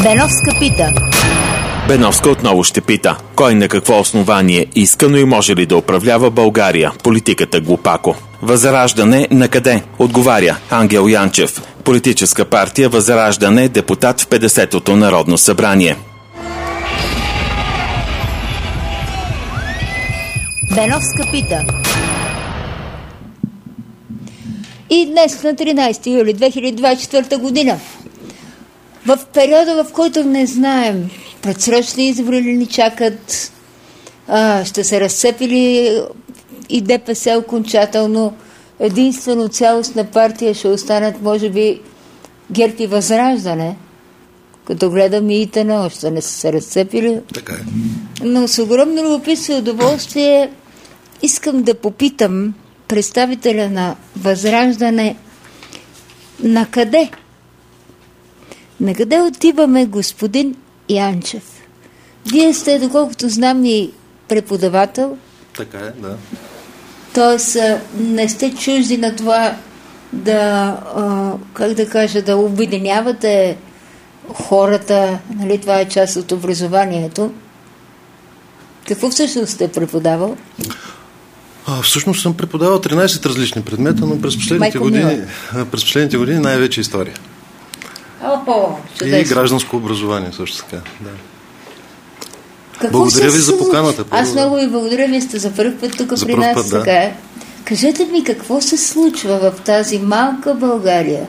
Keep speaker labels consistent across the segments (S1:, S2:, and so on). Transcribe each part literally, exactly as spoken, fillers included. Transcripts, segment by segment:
S1: Беновска пита.
S2: Беновска отново ще пита. Кой на какво основание иска, но и може ли да управлява България? Политиката глупако. Възраждане на къде? Отговаря Ангел Янчев. Политическа партия Възраждане, депутат в петдесетото Народно събрание.
S1: Беновска пита. И днес на тринайсети юли две хиляди двадесет и четвърта година, в периода, в който не знаем предсрочни избори ли ни чакат, а, ще се разцепили и ДПС окончателно, единствено цялостна партия ще останат, може би, ГЕРБ и Възраждане, като гледам и ИТН, още не са се разцепили.
S3: Така е.
S1: Но с огромно любопитство и удоволствие искам да попитам представителя на Възраждане, на къде? На къде отиваме, господин Янчев? Вие сте, доколкото знам, и преподавател.
S3: Така е, да.
S1: Тоест, не сте чужди на това да, как да кажа, да обединявате хората, нали, това е част от образованието. Какво всъщност сте преподавал?
S3: А, всъщност съм преподавал тринайсет различни предмета, но през последните, години, през последните години най-вече история.
S1: Опо,
S3: и гражданско образование също така. Да. Благодаря ви за поканата.
S1: Аз много ви благодаря, вие сте за първ път тук при нас.
S3: Път, да.
S1: Така е. Кажете ми, какво се случва в тази малка България?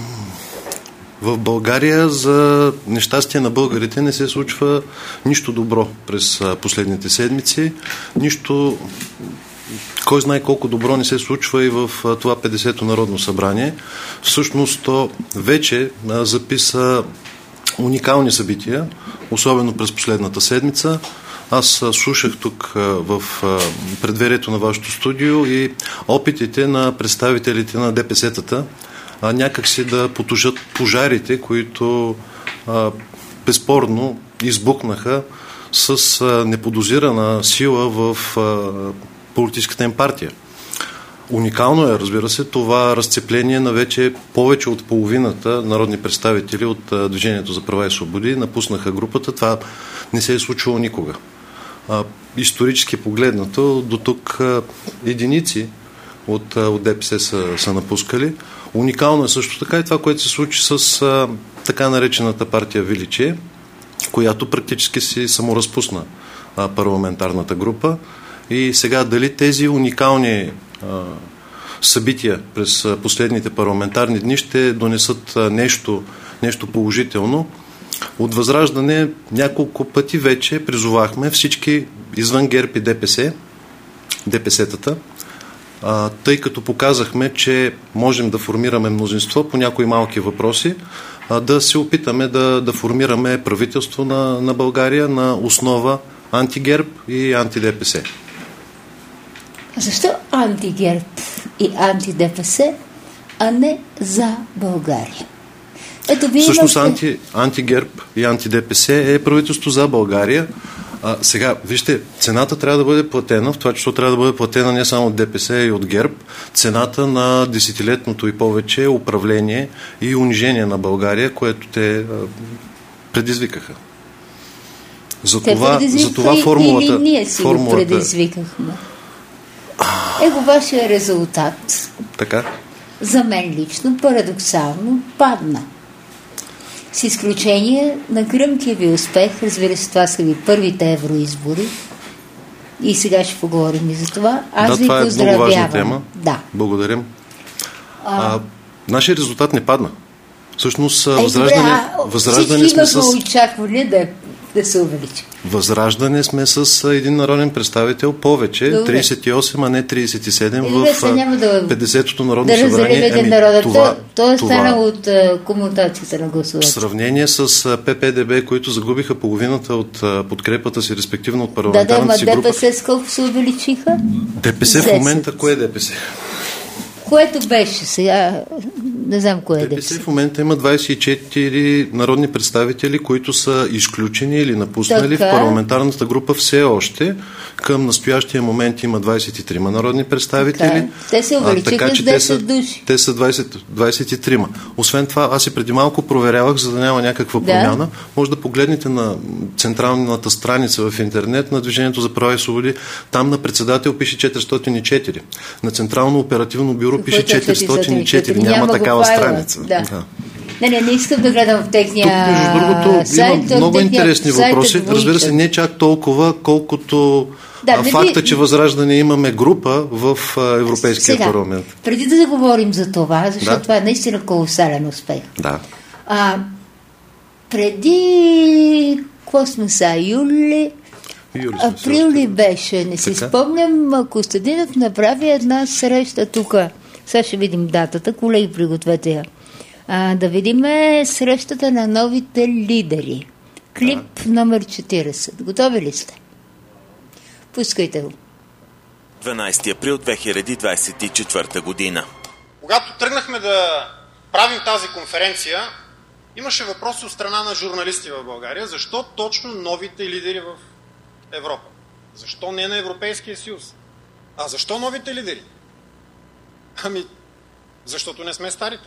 S3: В България, за нещастие на българите, не се случва нищо добро през последните седмици. Нищо, кой знае колко добро не се случва и в това петдесето Народно събрание. Всъщност то вече записа уникални събития, особено през последната седмица. Аз слушах тук в предверието на вашето студио и опитите на представителите на ДПС-тата някак си да потушат пожарите, които а, безспорно избухнаха с а, неподозирана сила в а, политическата им партия. Уникално е, разбира се, това разцепление на вече повече от половината народни представители от а, Движението за права и свободи напуснаха групата. Това не се е случвало никога. А, исторически погледнато, до тук а, единици от, а, от ДПС са, са напускали. Уникално е също така и това, което се случи с а, така наречената партия Величие, която практически си саморазпусна а, парламентарната група. И сега дали тези уникални а, събития през а, последните парламентарни дни ще донесат а, нещо, нещо положително. От Възраждане няколко пъти вече призовахме всички извън ГЕРБ и ДПС, ДПС-тата, А, тъй като показахме, че можем да формираме мнозинство по някои малки въпроси, а, да се опитаме да, да формираме правителство на, на България на основа анти-ГЕРБ и анти-ДПС.
S1: Защо анти-ГЕРБ и анти-ДПС, а не за България? Ето, вие
S3: Всъщност
S1: имате...
S3: анти, анти-ГЕРБ и анти-ДПС е правителство за България. А, сега, вижте, цената трябва да бъде платена, в това число трябва да бъде платена не само от ДПС и от ГЕРБ, цената на десетилетното и повече управление и унижение на България, което те а, предизвикаха. За
S1: те
S3: това, за това формулата...
S1: Или ние си
S3: формулата...
S1: го предизвикахме. Его вашия резултат,
S3: така?
S1: За мен лично, парадоксално, падна. С изключение на гръмкия ви успех, разбира се, това са ви първите евроизбори и сега ще поговорим и за това. Аз
S3: да,
S1: ви
S3: това
S1: поздравявам.
S3: е много важна тема.
S1: Да.
S3: Благодарим.
S1: А...
S3: А, нашия резултат не падна. Всъщност,
S1: е,
S3: възраждане,
S1: добре,
S3: възраждане сме с...
S1: очаквали да, да се увеличи.
S3: Възраждане сме с един народен представител повече, добре. трийсет и осем, а не трийсет и седем,
S1: добре,
S3: в
S1: да,
S3: петдесетото Народно
S1: да
S3: събрание.
S1: Да народа.
S3: Това,
S1: то е
S3: това,
S1: станало от uh, комутацията на гласовете.
S3: В сравнение с uh, ППДБ, които загубиха половината от uh, подкрепата си, респективно от парламентарната
S1: да, да,
S3: си група.
S1: ДПС с колко се увеличиха?
S3: ДПС в момента, кое е ДПС?
S1: Което беше сега, не знам кое е
S3: ДПС в момента има двадесет и четири народни представители, които са изключени или напуснали. Така. В парламентарната група все още. Към настоящия момент има двадесет и три народни представители.
S1: Така. Те се увеличиха с десет души.
S3: Те са двадесет, двадесет и три. Освен това, аз и преди малко проверявах, за да няма някаква
S1: да.
S3: промяна. Може да погледнете на централната страница в интернет на Движението за права и свободи. Там на председател пише четиристотин и четири. На Централно оперативно бюро
S1: Какво
S3: пише четиристотин и четири. Няма,
S1: Няма
S3: такава
S1: файла.
S3: страница.
S1: Да.
S3: Да.
S1: Не, не, не искам да гледам в техния
S3: Тук, между другото,
S1: сайт,
S3: има много
S1: техния
S3: интересни въпроси. Разбира се, не чак толкова, колкото
S1: да,
S3: а, факта, би... че Възраждане имаме група в а, Европейския
S1: Сега,
S3: парламент.
S1: Преди да заговорим за това, защото
S3: да.
S1: това е наистина колосален успех.
S3: Да.
S1: А, преди какво сме са, юли,
S3: юли
S1: април ли беше, не си така? Спомням, Костадинов направи една среща тук. Сега ще видим датата, колеги, пригответе я. А, да видим срещата на новите лидери. Клип да. номер четиридесет. Готови ли сте? Пускайте го.
S2: дванадесети април две хиляди двадесет и четвърта година.
S4: Когато тръгнахме да правим тази конференция, имаше въпроси от страна на журналисти в България. Защо точно новите лидери в Европа? Защо не на Европейския съюз? А защо новите лидери? Ами, защото не сме старите.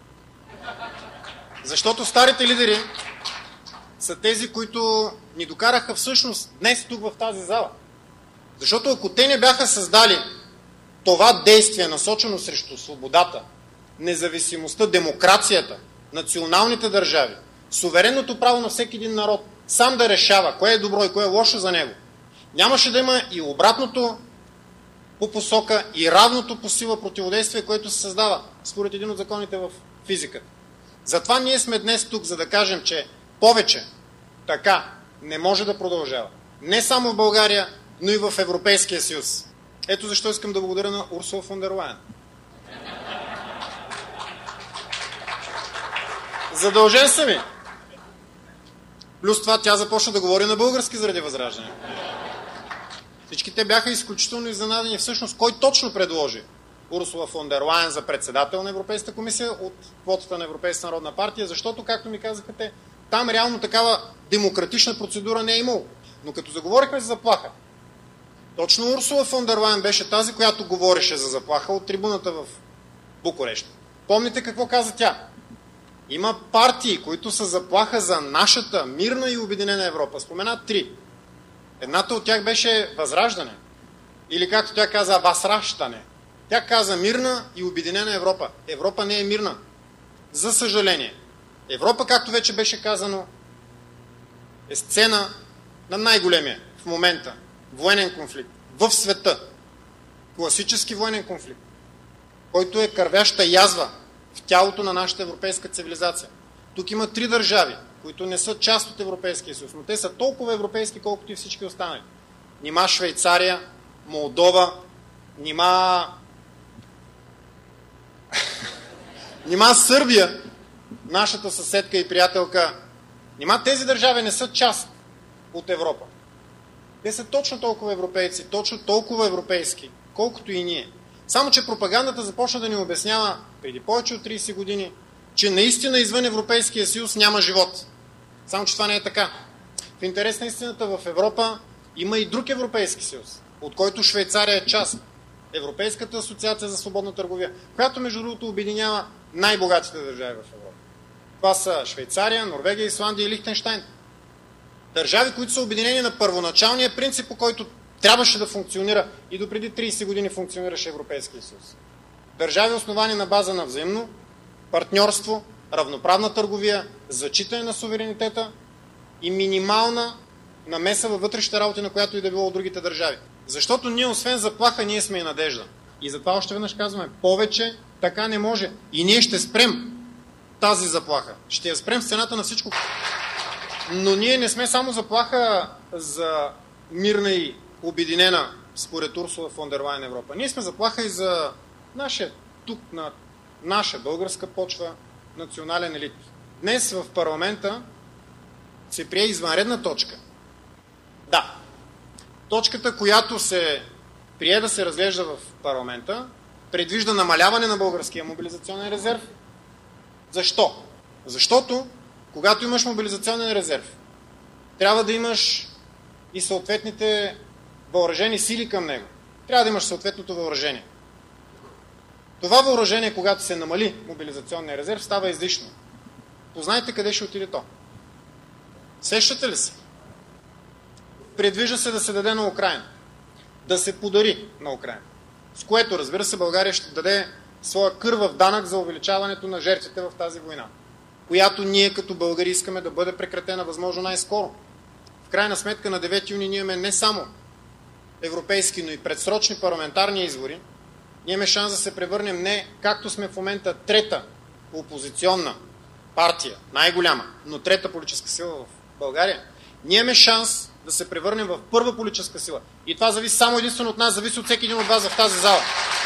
S4: Защото старите лидери са тези, които ни докараха всъщност днес тук в тази зала. Защото ако те не бяха създали това действие, насочено срещу свободата, независимостта, демокрацията, националните държави, суверенното право на всеки един народ сам да решава кое е добро и кое е лошо за него, нямаше да има и обратното по посока и равното по сила противодействие, което се създава според един от законите в физиката. Затова ние сме днес тук, за да кажем, че повече така не може да продължава. Не само в България, но и в Европейския съюз. Ето защо искам да благодаря на Урсула фон дер Лайен. Задължен съм ми. Плюс това тя започна да говори на български заради Възраждане. Всички те бяха изключително изненадани. Всъщност, кой точно предложи Урсула фон дер Лайен за председател на Европейската комисия от квотата на Европейската народна партия, защото, както ми казаха те, там реално такава демократична процедура не е имало. Но като заговорихме за заплаха, точно Урсула фон дер Лайен беше тази, която говореше за заплаха от трибуната в Букурещ. Помните какво каза тя? Има партии, които са заплаха за нашата мирна и обединена Европа. Спомена три. Едната от тях беше Възраждане. Или както тя каза, Възраждане. Тя каза мирна и обединена Европа. Европа не е мирна. За съжаление. Европа, както вече беше казано, е сцена на най-големия в момента военен конфликт в света. Класически военен конфликт, който е кървяща язва в тялото на нашата европейска цивилизация. Тук има три държави, които не са част от Европейския съюз, но те са толкова европейски, колкото и всички останали. Нима Швейцария, Молдова, нима... нима Сърбия, нашата съседка и приятелка, нима тези държави не са част от Европа. Те са точно толкова европейци, точно толкова европейски, колкото и ние. Само че пропагандата започна да ни обяснява преди повече от тридесет години, че наистина извън Европейския съюз няма живот. Само че това не е така. В интерес на истината в Европа има и друг Европейски съюз, от който Швейцария е част. Европейската асоциация за свободна търговия, която между другото обединява най-богатите държави в Европа. Това са Швейцария, Норвегия, Исландия и Лихтенщайн. Държави, които са обединени на първоначалния принцип, по който трябваше да функционира и допреди тридесет години функционираше Европейския съюз. Държави, основани на база на взаимно партньорство, равноправна търговия, зачитане на суверенитета и минимална намеса във вътрешните работи, на която и да било от другите държави. Защото ние, освен заплаха, ние сме и надежда. И затова още веднъж казваме, повече така не може. И ние ще спрем тази заплаха. Ще я спрем с цената на всичко. Но ние не сме само заплаха за мирна и обединена, според Урсула фон дер Лайен, Европа. Ние сме заплаха и за нашия, тук на наша българска почва, национален елит. Днес в парламента се прие извънредна точка. Да, точката, която се прие да се разглежда в парламента, предвижда намаляване на българския мобилизационен резерв Защо? Защото, когато имаш мобилизационен резерв, трябва да имаш и съответните въоръжени сили към него. Трябва да имаш съответното въоръжение. Това въоръжение, когато се намали мобилизационния резерв, става излишно. Познайте къде ще отиде то. Сещате ли се? Предвижда се да се даде на Украйна. Да се подари на Украйна. С което, разбира се, България ще даде своя кървав данък за увеличаването на жертвите в тази война, която ние като българи искаме да бъде прекратена възможно най-скоро. В крайна сметка на девети юни ние имаме не само европейски, но и предсрочни парламентарни избори. Ние имаме шанс да се превърнем не както сме в момента трета опозиционна партия, най-голяма, но трета политическа сила в България. Ние имаме шанс да се превърнем в първа политическа сила. И това зависи само единствено от нас, зависи от всеки един от вас в тази зала.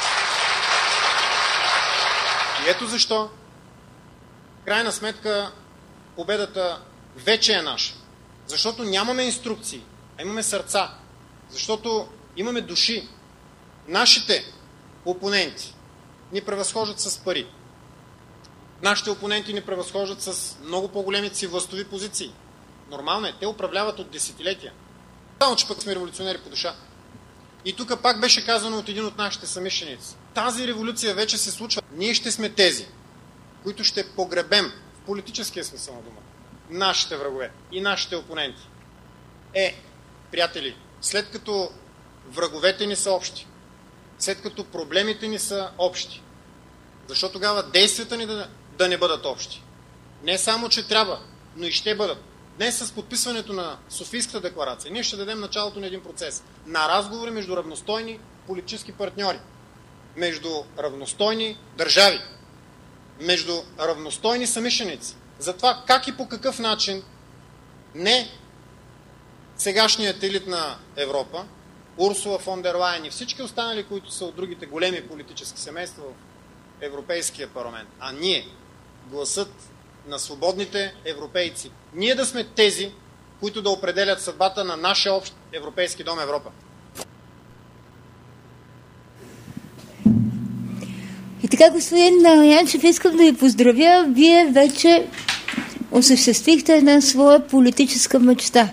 S4: И ето защо, в крайна сметка, победата вече е наша. Защото нямаме инструкции, а имаме сърца. Защото имаме души. Нашите опоненти ни превъзхождат с пари. Нашите опоненти ни превъзхождат с много по-големите си властови позиции. Нормално е, те управляват от десетилетия. Само, че пък сме революционери по душа. И тук пак беше казано от един от нашите съмишленици. Тази революция вече се случва. Ние ще сме тези, които ще погребем в политическия смисъл на думата нашите врагове и нашите опоненти. Е, приятели, след като враговете ни са общи, след като проблемите ни са общи, защо тогава действията ни да, да не бъдат общи? Не само, че трябва, но и ще бъдат. Днес с подписването на Софийската декларация ние ще дадем началото на един процес на разговори между равностойни политически партньори, между равностойни държави, между равностойни съмишленици. За това как и по какъв начин не сегашният елит на Европа, Урсула фон дер Лайен и всички останали, които са от другите големи политически семейства в Европейския парламент, а ние, гласът на свободните европейци, ние да сме тези, които да определят съдбата на нашия общ европейски дом Европа.
S1: И така, господин Янчев, искам да ви поздравя. Вие вече осъществихте една своя политическа мечта.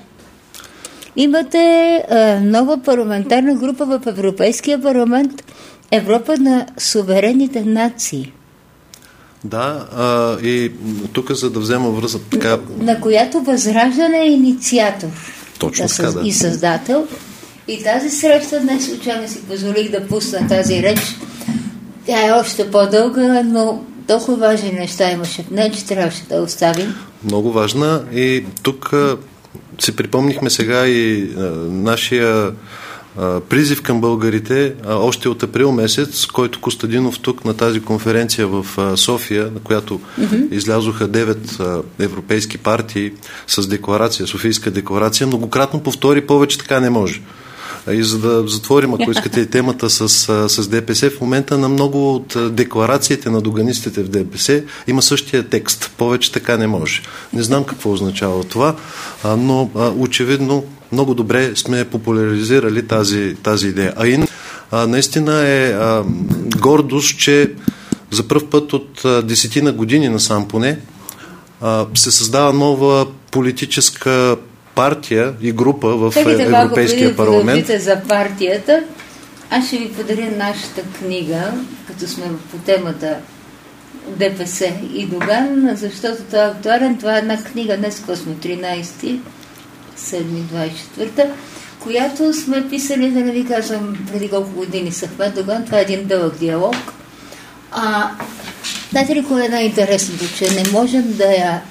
S1: Имате а, нова парламентарна група в Европейския парламент, Европа на суверенните нации.
S3: Да, а, и тук за да взема връзка така...
S1: На, на която Възраждане е инициатор.
S3: Точно
S1: да,
S3: така, да.
S1: И създател. И тази среща днес случайно си позволих да пусна тази реч. Тя е още по-дълга, но толкова важни неща имаше в нея, че трябваше да оставим.
S3: Много важна. И тук а, си припомнихме сега и а, нашия а, призив към българите, а, още от април месец, който Костадинов тук на тази конференция в а, София, на която mm-hmm. излязоха девет а, европейски партии с декларация, Софийска декларация, многократно повтори, повече така не може. И за да затворим, ако искате, темата с, с ДПС, в момента на много от декларациите на доганистите в ДПС има същия текст. Повече така не може. Не знам какво означава това, но очевидно много добре сме популяризирали тази, тази идея. А и наистина е гордост, че за пръв път от десетина години насам поне се създава нова политическа партия и група в Чакайте Европейския парламент.
S1: Чакайте за партията. Аз ще ви подаря нашата книга, като сме по темата ДПС и Доган, защото това е актуален. Това е една книга, днес сме тринайсети седми двайсет и четвърта, която сме писали, да не ви казвам преди колко години с Ахмед Доган. Това е един дълъг диалог. А, знаете ли кое е най-интересното? Че не можем да я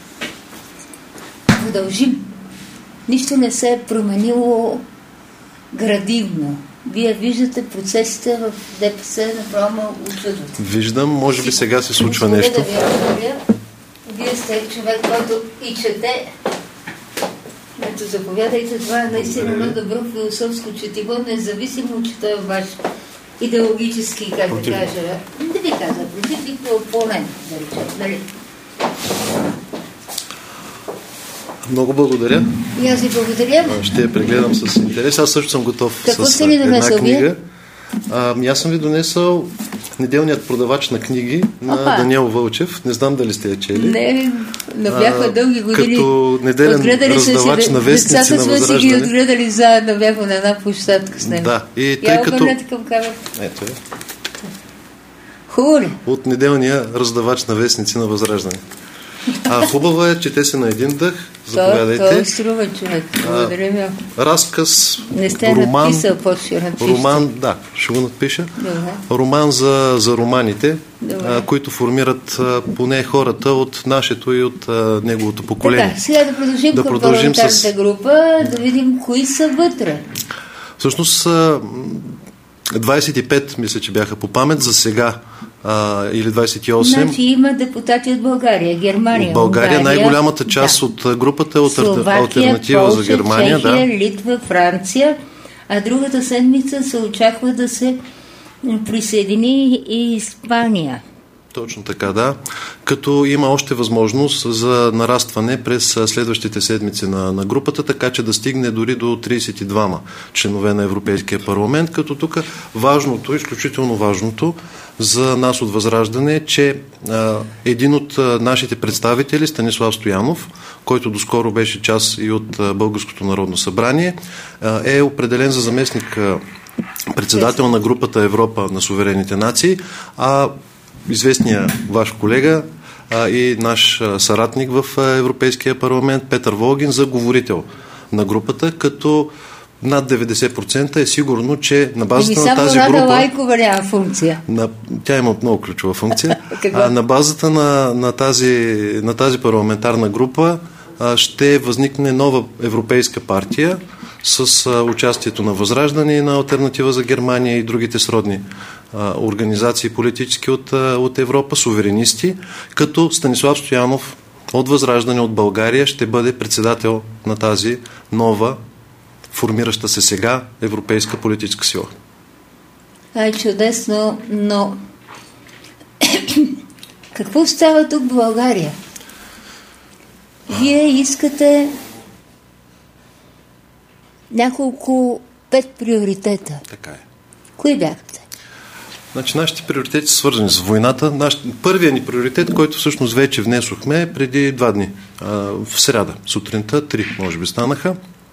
S1: продължим. Нищо не се е променило градивно. Вие виждате процесите в ДПС направо ме учудват.
S3: Виждам, може би сега се случва нещо.
S1: Да ви разберя. Вие сте човек, който и чете. Ето, заповядайте, това е наистина много добро философско четиво, независимо, че той е ваш идеологически, как против. Да кажа, да ви каза, против и опонент, да речем, нали?
S3: Много благодаря.
S1: И аз ви благодаря.
S3: Ще я прегледам с интерес. Аз също съм готов
S1: Какво
S3: с една
S1: донесъл,
S3: книга. А, аз съм ви донесъл Неделният продавач на книги на
S1: Опа.
S3: Даниел Вълчев. Не знам дали сте я чели.
S1: Не, но бяха
S3: А,
S1: дълги години.
S3: Като неделен
S1: Отгледали сме
S3: раздавач
S1: си,
S3: на вестници
S1: децата
S3: на
S1: сме си ги
S3: Възраждане.
S1: отгледали заедно, бяха на една площадка с него.
S3: Да, и тъй
S1: Я
S3: като...
S1: обърнете към камерата.
S3: Ето е.
S1: Хубаво ли?
S3: От неделния раздавач на вестници на Възраждане. А хубаво е, че те са на един дъх. Заповядайте.
S1: Той струва, човек. Благодаря ми.
S3: Разказ,
S1: Не сте
S3: роман,
S1: написал, по-ще напишете.
S3: роман, да, ще го надпиша.
S1: Добре.
S3: Роман за, за романите,
S1: Добре.
S3: а, които формират а, поне хората от нашето и от а, неговото поколение.
S1: Така, сега да продължим
S3: Да
S1: към
S3: продължим
S1: парламентарната
S3: с-
S1: група, да видим кои са вътре.
S3: Всъщност а, двадесет и пет, мисля, че бяха по памет за сега, а, или двадесет и осем.
S1: Значи има депутати от България, Германия,
S3: От България
S1: Унгария,
S3: най-голямата част
S1: да.
S3: от а, групата е от
S1: Словакия,
S3: Алтернатива
S1: Полша,
S3: за Германия.
S1: Чехия,
S3: Да.
S1: Литва, Франция, а другата седмица се очаква да се присъедини и Испания.
S3: Точно така, да. Като има още възможност за нарастване през а, следващите седмици на, на групата, така че да стигне дори до тридесет и двама членове на Европейския парламент, като тук важното, изключително важното за нас от Възраждане е, че а, един от а, нашите представители, Станислав Стоянов, който доскоро беше част и от а, Българското народно събрание, а, е определен за заместник а, председател на групата Европа на суверените нации, а известният ваш колега а, и наш а, съратник в а, Европейския парламент Петър Волгин за говорител на групата, като над деветдесет процента е сигурно, че на базата
S1: Еми,
S3: на тази
S1: само Рада
S3: група...
S1: Лайкова няма функция.
S3: На, тя има много ключова функция.
S1: Какво?
S3: а, на базата на, на, тази, на тази парламентарна група а, ще възникне нова европейска партия с а, участието на Възраждане и на Алтернатива за Германия и другите сродни а, организации политически от, а, от Европа, суверенисти, като Станислав Стоянов от Възраждане от България ще бъде председател на тази нова, формираща се сега европейска политическа сила.
S1: Ай, чудесно, но какво става тук в България? Вие искате няколко, пет приоритета.
S3: Така е.
S1: Кои бяхте?
S3: Значи, нашите приоритети са свързани с войната. Наш... Първият ни приоритет, който всъщност вече внесохме преди два дни, а, в сряда, сутринта, три може би станаха,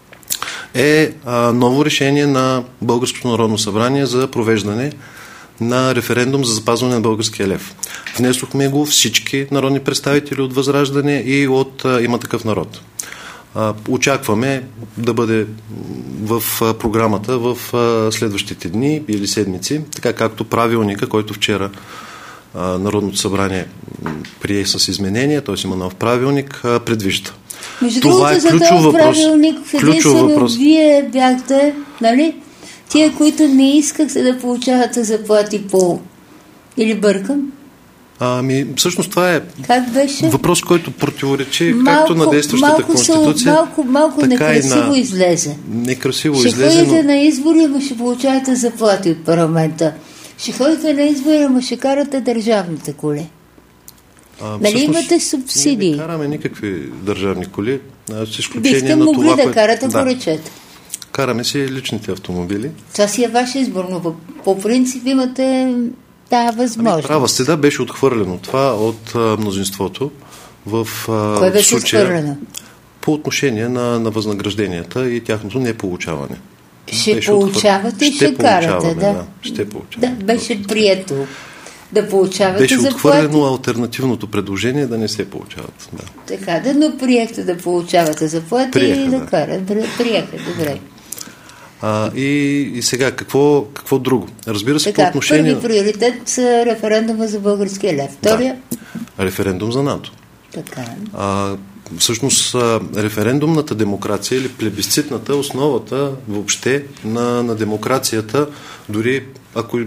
S3: е а, ново решение на Българското народно събрание за провеждане на референдум за запазване на българския лев. Внесохме го всички народни представители от Възраждане и от а, Има такъв народ. А, очакваме да бъде в а, програмата в а, следващите дни или седмици, така както правилника, който вчера а, Народното събрание прие с изменения, т.е. има нов правилник, а, предвижда.
S1: Между
S3: Това
S1: другото,
S3: е
S1: за
S3: ключов
S1: този
S3: въпрос.
S1: правилник
S3: Ключов
S1: единствено
S3: въпрос.
S1: вие бяхте, нали? Тия, които не искахте да получавате заплати по... Или бъркам?
S3: Ами, всъщност това е
S1: Как беше?
S3: въпрос, който противоречи
S1: Малко-
S3: както на действащата
S1: малко се-
S3: конституция,
S1: малко- малко
S3: така
S1: некрасиво
S3: и на...
S1: излезе.
S3: Некрасиво
S1: Ще
S3: излезе,
S1: ходите
S3: но...
S1: на избори, ама ще получавате заплати от парламента. Ще ходите на избори, ама ще карате държавните коли.
S3: А,
S1: Нали
S3: всъщност,
S1: имате субсидии?
S3: ние не караме никакви държавни коли, а, с изключение
S1: Бихте
S3: на
S1: могли
S3: това,
S1: да
S3: което...
S1: карате,
S3: да.
S1: поръчете.
S3: Караме си личните автомобили.
S1: Това си е ваш избор, но по, по принцип имате тази
S3: Ами,
S1: възможност.
S3: права сте, да, беше отхвърлено това от а, мнозинството в а,
S1: Кое беше
S3: случая
S1: отхвърлено?
S3: по отношение на, на възнагражденията и тяхното неполучаване.
S1: Ще
S3: Беше
S1: получавате
S3: отхвърлено.
S1: и ще карате,
S3: получаваме,
S1: да.
S3: да. Ще получаваме.
S1: Да, беше прието да получавате
S3: Беше
S1: заплати.
S3: отхвърлено алтернативното предложение да не се получават. Да.
S1: Така да, но приехте да получавате заплати
S3: Приеха,
S1: и да,
S3: да.
S1: карате. Приеха, добре.
S3: А, и, и сега, какво, какво друго? Разбира се, по
S1: Така,
S3: отношение
S1: първи приоритет са референдума за българския лев. Втория?
S3: да, референдум за НАТО.
S1: Така.
S3: А, всъщност, а, референдумната демокрация или плебисцитната е основата въобще на, на демокрацията, дори ако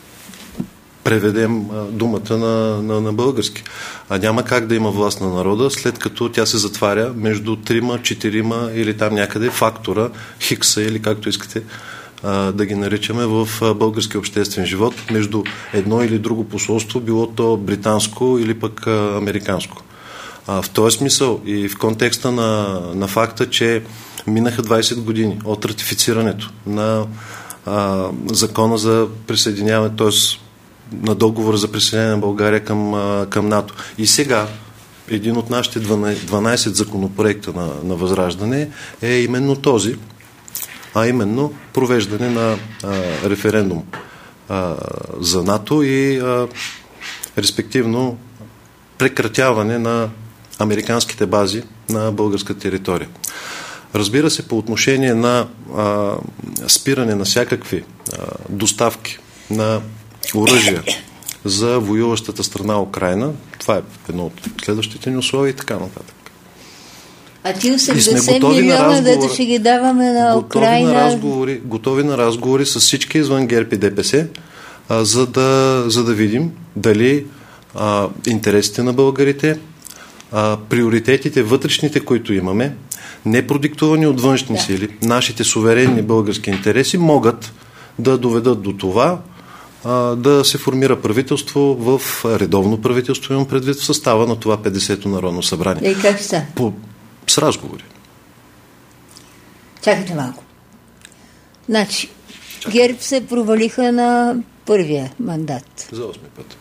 S3: преведем а, думата на, на, на български. А няма как да има власт на народа, след като тя се затваря между трима, четирима или там някъде фактора, хикса или както искате а, да ги наричаме в а, българския обществен живот, между едно или друго посолство, било то британско или пък а, американско. А, в този смисъл и в контекста на, на факта, че минаха двадесет години от ратифицирането на а, закона за присъединяване, т.е. на договора за присъединение на България към, към НАТО. И сега един от нашите дванайсет законопроекта на, на Възраждане е именно този, а именно провеждане на а, референдум а, за НАТО и а, респективно прекратяване на американските бази на българска територия. Разбира се, по отношение на а, спиране на всякакви а, доставки на оръжия за воюващата страна Украйна, това е едно от следващите ни условия и така нататък.
S1: А ти осемдесет милиона, дето ще ги даваме на Украйна?
S3: Готови на разговори, готови на разговори с всички извън ГЕРБ и ДПС, а, за, да, за да видим дали а, интересите на българите, а, приоритетите вътрешните, които имаме, не продиктувани от външни да. сили, нашите суверенни български интереси могат да доведат до това а, да се формира правителство в редовно правителство, имам предвид в състава на това петдесето Народно събрание.
S1: И как са?
S3: По, с разговори.
S1: Чакайте малко. Значи, ГЕРБ се провалиха на първия мандат.
S3: За осми път.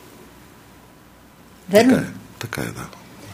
S1: Верно?
S3: Така е, така е, да.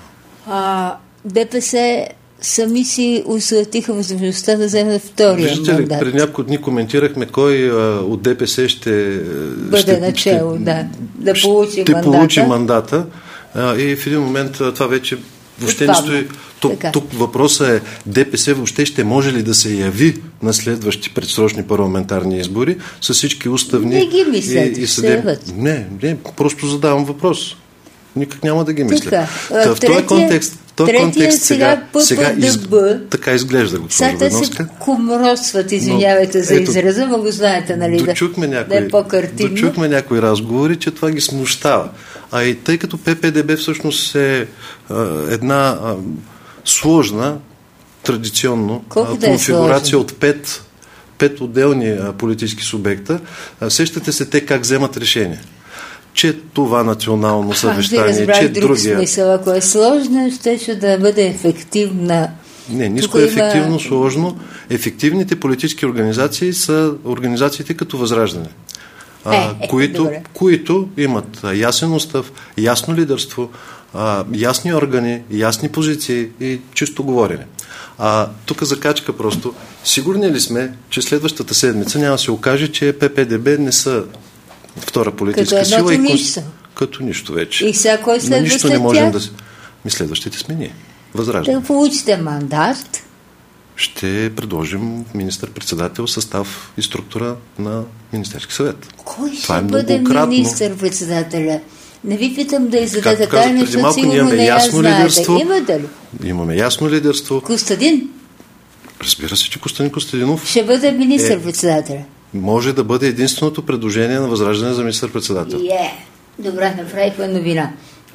S1: А ДПС сами си усуетиха възможността да вземат втория
S3: Виждате ли,
S1: мандат.
S3: преди няколко дни коментирахме кой а, от ДПС ще
S1: бъде
S3: ще,
S1: начало,
S3: ще,
S1: да, да получи
S3: ще
S1: мандата.
S3: получи мандата а, и в един момент а, това вече въобще не стои. Тук, тук въпросът е ДПС въобще ще може ли да се яви на следващи предсрочни парламентарни избори с всички уставни
S1: не ги мислят,
S3: и, и съдебни. Не, не, просто задавам въпрос. Никак няма да ги мисля. Та, в този контекст, в този контекст сега, сега из, така изглежда, госпожо Ведновска.
S1: Сега те се комросват, извинявайте но, за ето, израза, но го знаете, нали?
S3: Дочухме някои,
S1: да е по-картинно.
S3: Дочухме някои разговори, че това ги смущава. А и тъй като ППДБ всъщност е а, една а, сложна, традиционно а, конфигурация е от пет, пет отделни а, политически субекта, а, сещате се те как вземат решение. Че това национално съвещание, че
S1: друг
S3: другия...
S1: смисъл. Ако е сложно, ще, ще да бъде ефективна.
S3: Не, ниско е ефективно, има... сложно. Ефективните политически организации са организациите като Възраждане, а, е, е, които, които имат ясен устав, ясно лидерство, а, ясни органи, ясни позиции и чисто говорене. А тук закачка просто. Сигурни ли сме, че следващата седмица няма да се окаже, че ППДБ не са втора политическа
S1: като
S3: сила и
S1: нищо.
S3: Като нищо вече.
S1: И сега кой следва
S3: нищо
S1: след
S3: не можем
S1: тях?
S3: да се... Ми следващите сме ние. Възраждане.
S1: Да получите мандат.
S3: Ще предложим министър-председател, състав и структура на Министерски съвет.
S1: Кой ще
S3: Това е
S1: бъде
S3: многократно...
S1: министър-председателя? Не ви питам да изведете
S3: Както
S1: тайна, защото сигурно не я знаете. Имате ли?
S3: Имаме ясно лидерство.
S1: Костадин?
S3: Разбира се, че Костадин Костадинов
S1: ще бъде министър-председателя.
S3: Е, може да бъде единственото предложение на Възраждане за министър-председател.
S1: Е, yeah. Добре, направихме новина.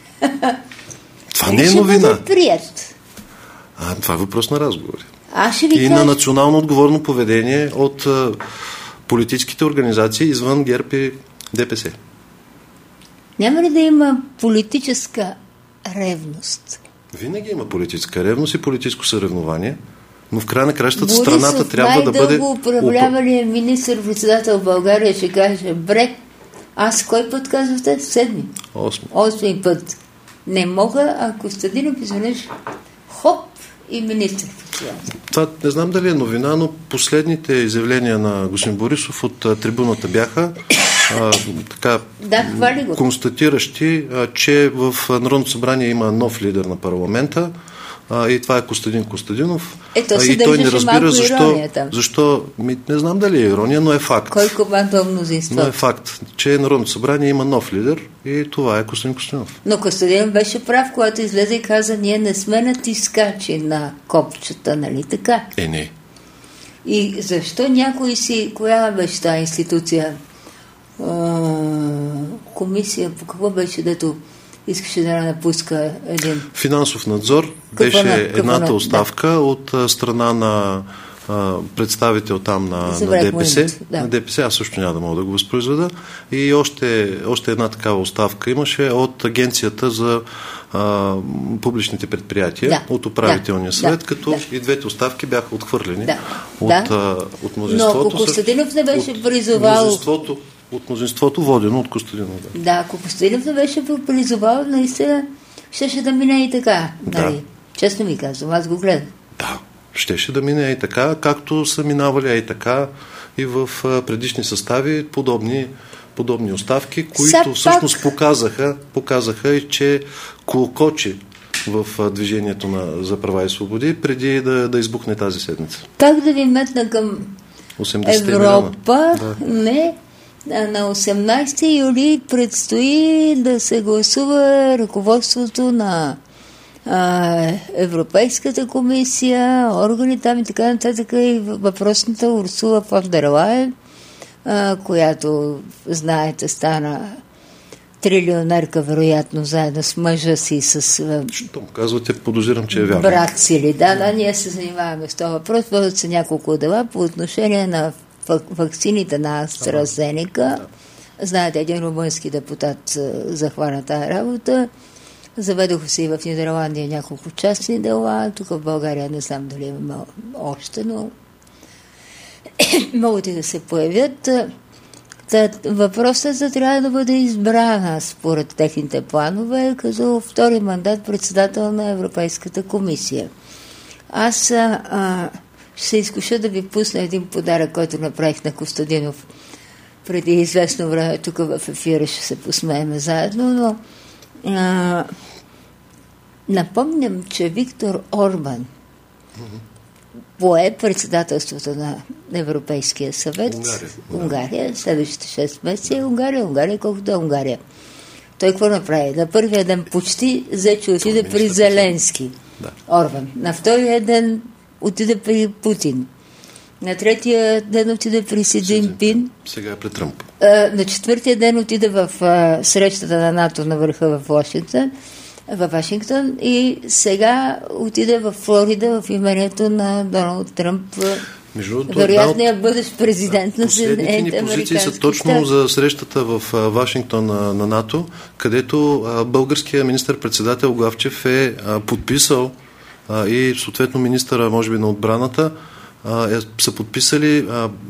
S3: Това не е новина.
S1: Ще бъде прият.
S3: А, това е въпрос на разговори.
S1: Аз ще ви
S3: и
S1: кажа...
S3: на национално отговорно поведение от а, политическите организации извън ГЕРБ и ДПС.
S1: Няма ли да има политическа ревност?
S3: Винаги има политическа ревност и политическо съревнование, но в края на кращата страната трябва да бъде...
S1: Борисов управлява ли е министър-председател в България, ще каже, бре, аз кой път казвате? Седми?
S3: Осми.
S1: Осми път. Не мога, а Костадинов изведнъж хоп и министър-председател.
S3: Това не знам дали е новина, но последните изявления на господин Борисов от а, трибуната бяха а, така
S1: да, хвали го.
S3: констатиращи, а, че в Народното събрание има нов лидер на парламента а, и това е Костадин Костадинов.
S1: Ето
S3: а,
S1: се
S3: и той не разбира защо,
S1: там.
S3: защо ми, не знам дали е ирония, но е факт.
S1: Кой командва мнозинство?
S3: Но е факт, че Народното събрание има нов лидер и това е Костадин Костадинов.
S1: Но Костадинов беше прав, когато излезе и каза, ние не сме натискачи на копчета, нали така?
S3: Е, не.
S1: И защо някой си, коя беше тази институция? Комисия, по какво беше, дето искаше да напуска един?
S3: Финансов надзор беше
S1: Къпана,
S3: едната
S1: къпана,
S3: оставка да. От страна на а, представител там на, на ДПС. Да. На ДПС, аз също няма да мога да го възпроизведа. И още, още една такава оставка имаше от Агенцията за а, публичните предприятия, да. От управителния да. Съвет, да. Като да. И двете оставки бяха отхвърлени
S1: да.
S3: от,
S1: да.
S3: а, от мнозинството.
S1: Но ако Костадинов не беше призовал...
S3: Мнозинството, от мнозинството, водено от Костадинов. Да,
S1: да, ако Костадинов не беше популяризовал, наистина щеше да мине и така.
S3: Да.
S1: Нали? Честно ми казвам, аз го гледам.
S3: Да, щеше да мине и така, както са минавали и така и в предишни състави подобни, подобни оставки, които
S1: Са
S3: всъщност
S1: пак...
S3: показаха, показаха и че клокочи в движението на, за права и свободи, преди да, да избухне тази седмица.
S1: Как да ви метна към Европа?
S3: Да.
S1: Не. На осемнадесети юли предстои да се гласува ръководството на а, Европейската комисия, органи там и така нататък, и въпросната Урсула фон дер Лайен, а, която, знаете, стана трилионерка, вероятно, заедно с мъжа си, с...
S3: Що му казвате, подозирам, че е вярно.
S1: Брат си ли? Да, да, ние се занимаваме с това въпрос. Водят се няколко дела по отношение на ваксините на AstraZeneca. Да. Знаете, един румънски депутат захвана тази работа. Заведоха се и в Нидерландия няколко частни дела. Тук в България не знам дали имаме още, но могат и да се появят. Въпросът за трябва да бъде избрана според техните планове като втори мандат председател на Европейската комисия. Аз а, ще се изкуша да ви пусна един подарък, който направих на Костадинов преди известно време. Тук в ефира ще се посмеем заедно, но а, напомням, че Виктор Орбан пое председателството на Европейския съвет.
S3: Унгария.
S1: Унгария, следващите шест месеца е Унгария. Унгария, колкото е Унгария. Той какво направи? На първия ден почти взе, че отиде при Зеленски.
S3: Да.
S1: Орбан. На втория ден отиде при Путин. На третия ден отиде при Си Джинпин.
S3: Сега е при Тръмп.
S1: На четвъртия ден отиде в срещата на НАТО на върха в Вашингтон. във Вашингтон и сега отиде в Флорида в имението на Доналд Тръмп, вероятният бъдещ президент на Съединените американски щати.
S3: Последните ни позиции са точно за срещата в Вашингтон на, на НАТО, където българският министър-председател Главчев е подписал и съответно министъра, може би, на отбраната е, са подписали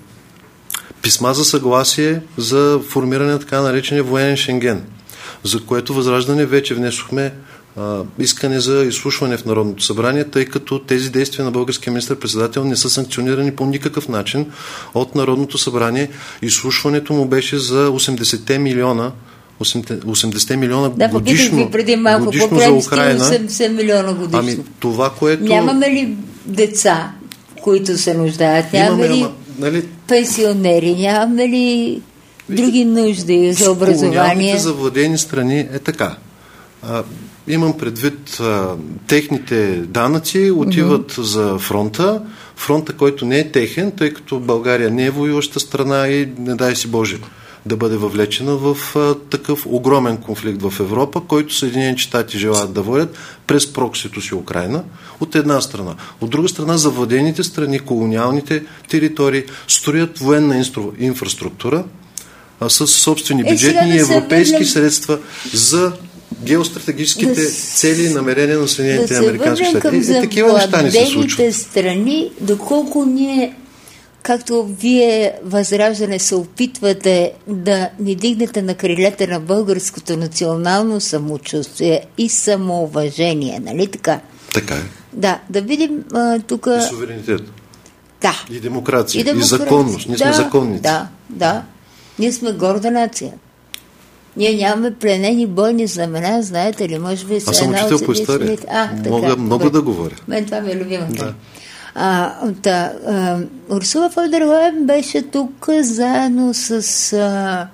S3: писма за съгласие за формиране на така наречения военен Шенген, за което Възраждане вече внесохме а, искане за изслушване в Народното събрание, тъй като тези действия на българския министър-председател не са санкционирани по никакъв начин от Народното събрание. Изслушването му беше за осемдесет милиона осемдесет милиона
S1: да,
S3: годишно,
S1: ви преди малко,
S3: годишно за Украина.
S1: осемдесет милиона годишно.
S3: Ами това, което...
S1: Нямаме ли деца, които се нуждаят? Нямаме ли
S3: ама, нали...
S1: пенсионери? Нямаме ли други нужди за образование? В
S3: колониалните завладени страни е така. А, имам предвид а, техните данъци отиват mm-hmm. за фронта. Фронта, който не е техен, тъй като България не е воюваща страна и не дай си Боже да бъде въвлечена в а, такъв огромен конфликт в Европа, който Съединените щати желаят да водят през проксито си Украина, от една страна. От друга страна, завладените страни, колониалните територии строят военна инстру... инфраструктура а, с собствени бюджетни
S1: е,
S3: и европейски
S1: върнем...
S3: средства за геостратегическите да цели и намерения на Съединените
S1: да
S3: американски щати. И такива неща не се случват.
S1: Страни, доколко ние, както вие, Възраждане, се опитвате да ни дигнете на крилете на българското национално самочувствие и самоуважение, нали така?
S3: Така е.
S1: Да, да видим тук...
S3: И суверенитет.
S1: Да.
S3: И демокрация. И,
S1: демокрация.
S3: И законност. Ние
S1: да,
S3: сме законници.
S1: Да, да. Ние сме горда нация. Ние нямаме пленени бойни знамена, знаете ли, може би...
S3: Аз съм учител по история. А, Мога така, много да говоря.
S1: Мен това ми е любимата.
S3: Да.
S1: А, да, а, Урсула фон дер Лайен беше тук заедно с а,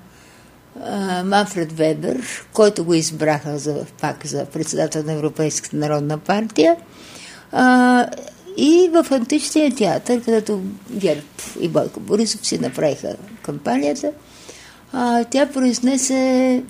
S1: а, Манфред Вебер, който го избраха за, пак за председател на Европейската народна партия. А, и в Античния театър, където Герб и Бойко Борисов си направиха кампанията, а, тя произнесе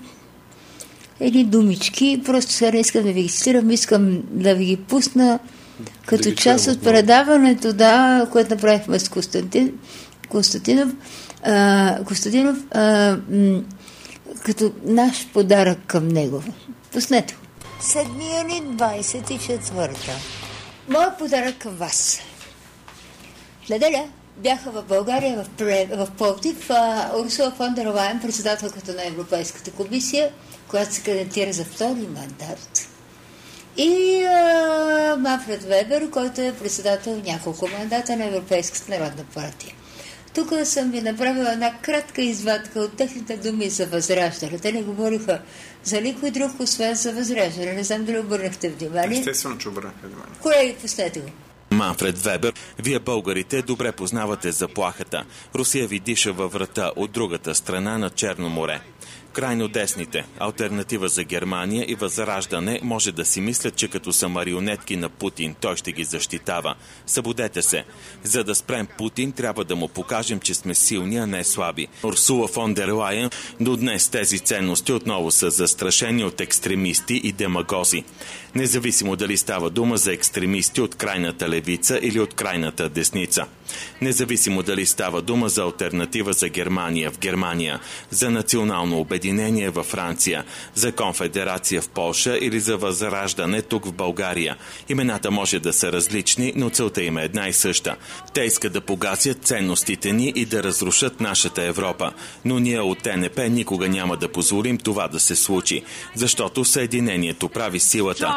S1: едни думички, просто сега не искам да ви ги цитирам, искам да ви ги пусна като да част от предаването, да, което направихме с Константин, Константинов, а, Константинов а, м, като наш подарък към него. Пуснете го. седми юни двадесет и четвърта. Моят подарък към вас. В неделя, бяха в България, в, в Пловдив, Урсула фон дер Лайен, председателката на Европейската комисия, която се кандидатира за втори мандат. И а, Манфред Вебер, който е председател няколко мандата на Европейската народна партия. Тук съм ви направила една кратка извадка от техните думи за възраждане. Те не говориха за никой друг, освен за възраждане. Не знам дали обърнахте внимание.
S5: Естествено, че обърнахте внимание.
S1: Колеги, пуснете го.
S2: Манфред Вебер, вие българите добре познавате заплахата. Русия ви диша във врата от другата страна на Черно море. Крайно десните, алтернатива за Германия и Възраждане може да си мислят, че като са марионетки на Путин, той ще ги защитава. Събудете се. За да спрем Путин, трябва да му покажем, че сме силни, а не слаби. Урсула фон дер Лайен, до днес тези ценности отново са застрашени от екстремисти и демагози. Независимо дали става дума за екстремисти от крайната левица или от крайната десница. Независимо дали става дума за алтернатива за Германия в Германия, за национално обединение във Франция, за конфедерация в Полша или за възраждане тук в България. Имената може да са различни, но целта им е една и съща. Те искат да погасят ценностите ни и да разрушат нашата Европа. Но ние от Т Н П никога няма да позволим това да се случи, защото съединението прави силата.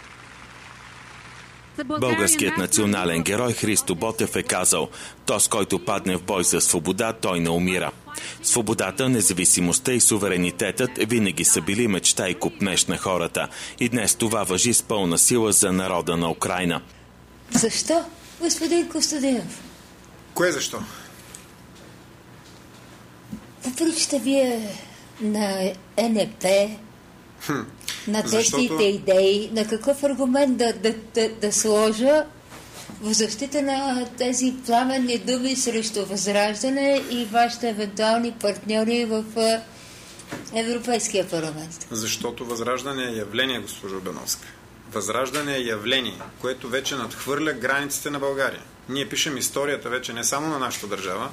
S2: Българският национален герой Христо Ботев е казал: "То, с който падне в бой за свобода, той не умира." Свободата, независимостта и суверенитетът винаги са били мечта и купнеж на хората. И днес това важи с пълна сила за народа на Украйна.
S1: Защо, господин Костадинов?
S5: Кое защо?
S1: Въпричате вие на Н П,
S5: хм.
S1: на
S5: Защото...
S1: техните идеи, на какъв аргумент да, да, да, да сложа в защита на тези пламенни думи срещу Възраждане и вашите евентуални партньори в Европейския парламент?
S5: Защото Възраждане е явление, госпожо Беновска. Възраждане е явление, което вече надхвърля границите на България. Ние пишем историята вече не само на нашата държава,